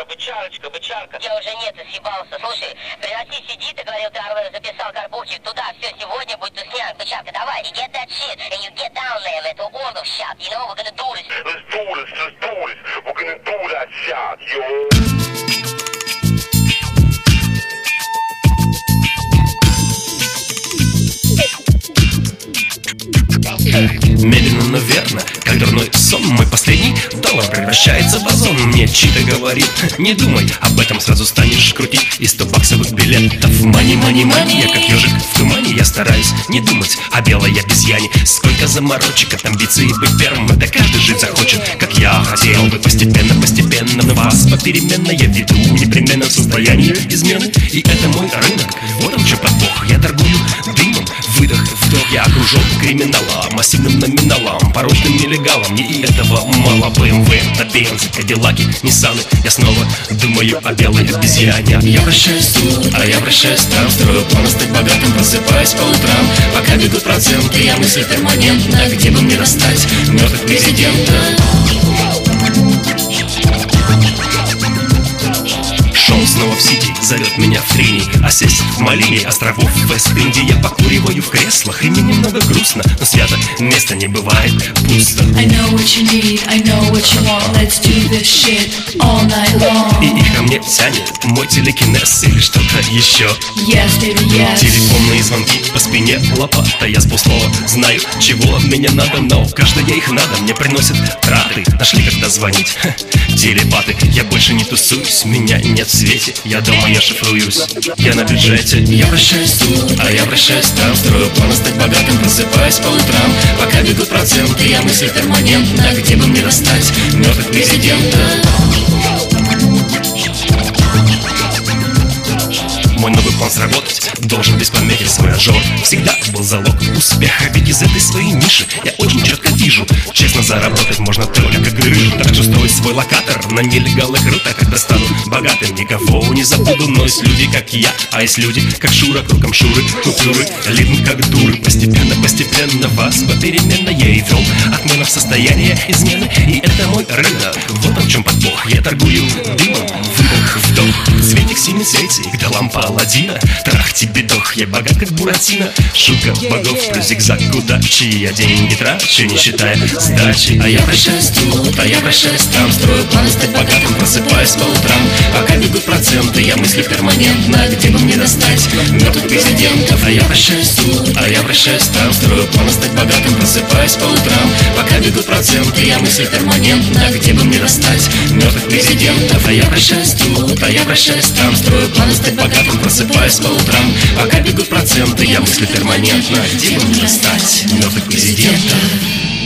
бычарочка, бычарка. Я уже нет, съебался. Слушай, приноси CD, ты говорил, ты записал горбухи туда, все, сегодня будет тусняк. Бычарка, давай, you get that shit, and you get down there, man, to all those shots, you know, we're gonna do this. Let's do this, let's do this. We're gonna do that shot, yo. Медленно, но верно, как дурной сон, мой последний доллар превращается в озон. Мне чьи-то говорит, не думай об этом, сразу станешь крутить из 100-баксовых билетов. Мани, мани, мани, я как ежик в тумане. Я стараюсь не думать о белой обезьяне. Сколько заморочек от амбиций быть первым, да каждый жить захочет, как я хотел бы. Постепенно, постепенно, но вас попеременно я веду непременно в состоянии измены. И это мой рынок, вот он что подвох. Я торгую дымом, выдох, вдох. Я окружен криминалом, массивным номиналом, порочным нелегалом. Мне и этого мало. BMW, на Бензы, Кадиллаки, Ниссаны. Я снова думаю о белой обезьяне. Я вращаюсь тут, а я вращаюсь там. Строю планы стать богатым, просыпаюсь по утрам. Пока бегут проценты, я мысль перманентна. Где бы мне достать мертвых президента? Шоу снова в сети, зовет меня в трени. А сесть в малине островов Вест-Индии. Я покуриваю в креслах, и мне немного грустно, но свято места не бывает пусто. I know what you need, I know what you want. Let's do this shit all night long. И их ко мне тянет мой телекинез или что-то еще. Yes, baby, yes. Телефонные звонки, по спине лопата. Я с полслова знаю, чего от меня надо, но каждая их надо мне приносит траты. Нашли когда звонить, телепаты. Я больше не тусуюсь, меня нет в свете. Я дома, я шифруюсь, я на бюджете. Я вращаюсь тут, а я вращаюсь там. Строю планы стать богатым, просыпаюсь по утрам. Пока бегут проценты, я мысль перманентна. Где бы мне достать мертвых президента? Мой новый план сработать должен без помехи. Свой ажор всегда был залог успеха. Ведь из этой своей ниши я очень четко вижу, честно заработать можно только грыжу. Так что строить свой локатор на нелегалах рутах. Когда стану богатым, никого не забуду. Но есть люди как я, а есть люди как Шура. Кругом Шуры, купюры, лидны как дуры. Постепенно, постепенно вас попеременно я и вел отмена в состояние измены. И это мой рынок, вот он в чем подвох. Я торгую дымом, выдох, вдох. Светик синий светик, да лампа Аладдина. Трах тебе дох, я богат как Буратино. Шутка богов плюс зигзаг удачи. Я деньги трачу, не считая сдачи. А я вращаюсь тут, а я вращаюсь там. Строю планы стать богатым, просыпаюсь по утрам. Пока бегут проценты, я мыслю перманентно. Где бы мне достать мертвых президентов? А я вращаюсь тут, а я вращаюсь там. Строю планы стать богатым, просыпаюсь по утрам. Пока бегут проценты, я мыслю перманентно. Где бы мне достать мертвых президентов? А я вращаюсь тут, а я вращаюсь там. Строю планы стать богатым, просыпаюсь по утрам. Пока бегут проценты, я мыслю перманентно. Где бы мне достать мертвых президентов?